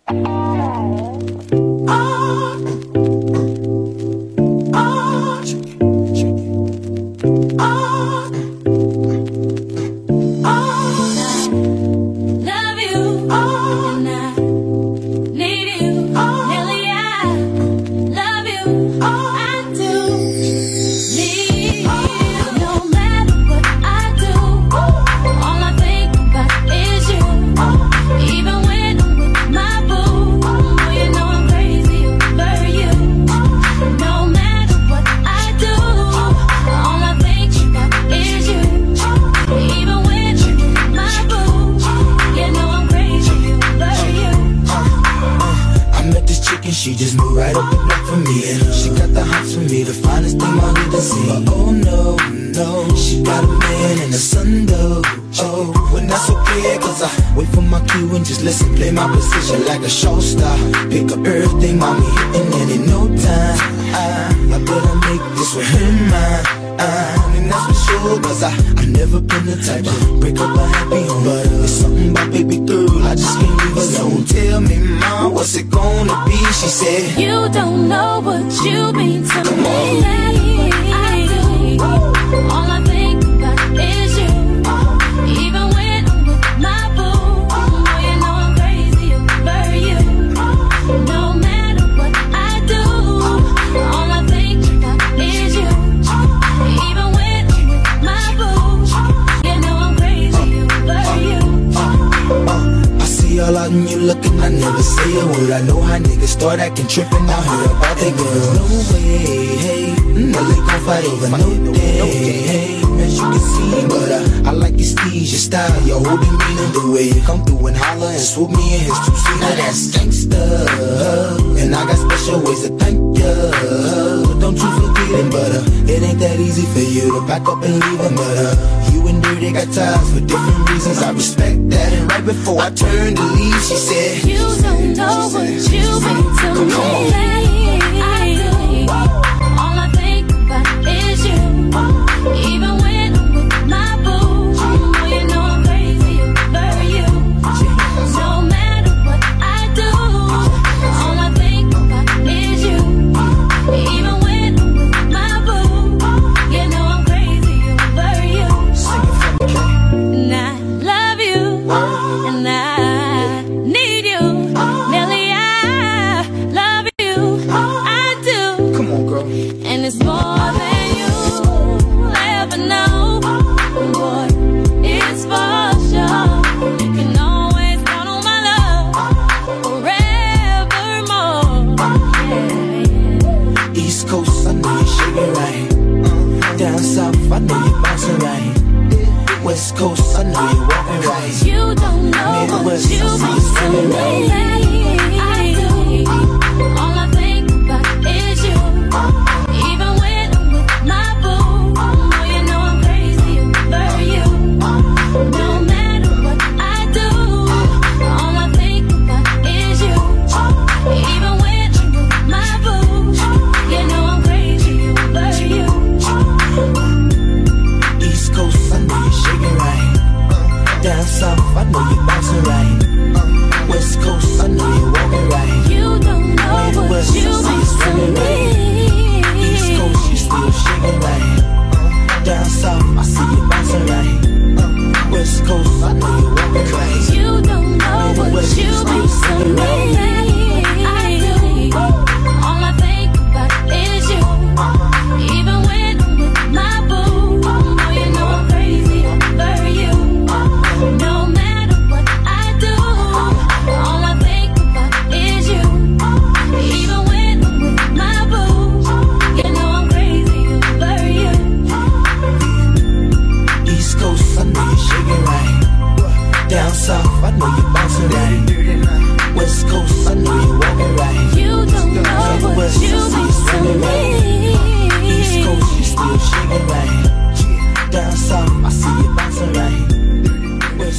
She just moved right up the block for me, and she got the hots for me, the finest thing I need to see. But oh no, no, she got a man and a son though. Oh, and that's okay, cause I wait for my cue and just listen, play my position like a show star. Pick up everything, mommy, hitting it in no time. I better make this with her mine. And that's for sure, cause I never been the type to break up a happy home. But it's something about baby girl, I just can't leave alone. Tell me, mom, what's it gonna be? She said, you don't know what you mean to come me. on. I do. All I think about is you. Even when I'm with my boo, boy, you know I'm crazy over you. No matter what I do, all I think about is you. Even when I'm with my boo, you know I'm crazy over you. I see all out and you looking, I never say a word. I know how niggas start acting trippin', I heard about they girls. No way, hey, no they gon' fight over no day, hey, as you can see. But I like your steez, your style, your whole demeanor, the way you come through and holler and swoop me in his two-seater. Now that's gangsta, and I got special ways to thank ya. Don't you forget it, but it ain't that easy for you to back up and leave him. But you and Dirty got ties for different reasons, I respect that. And right before I turned to leave, she said,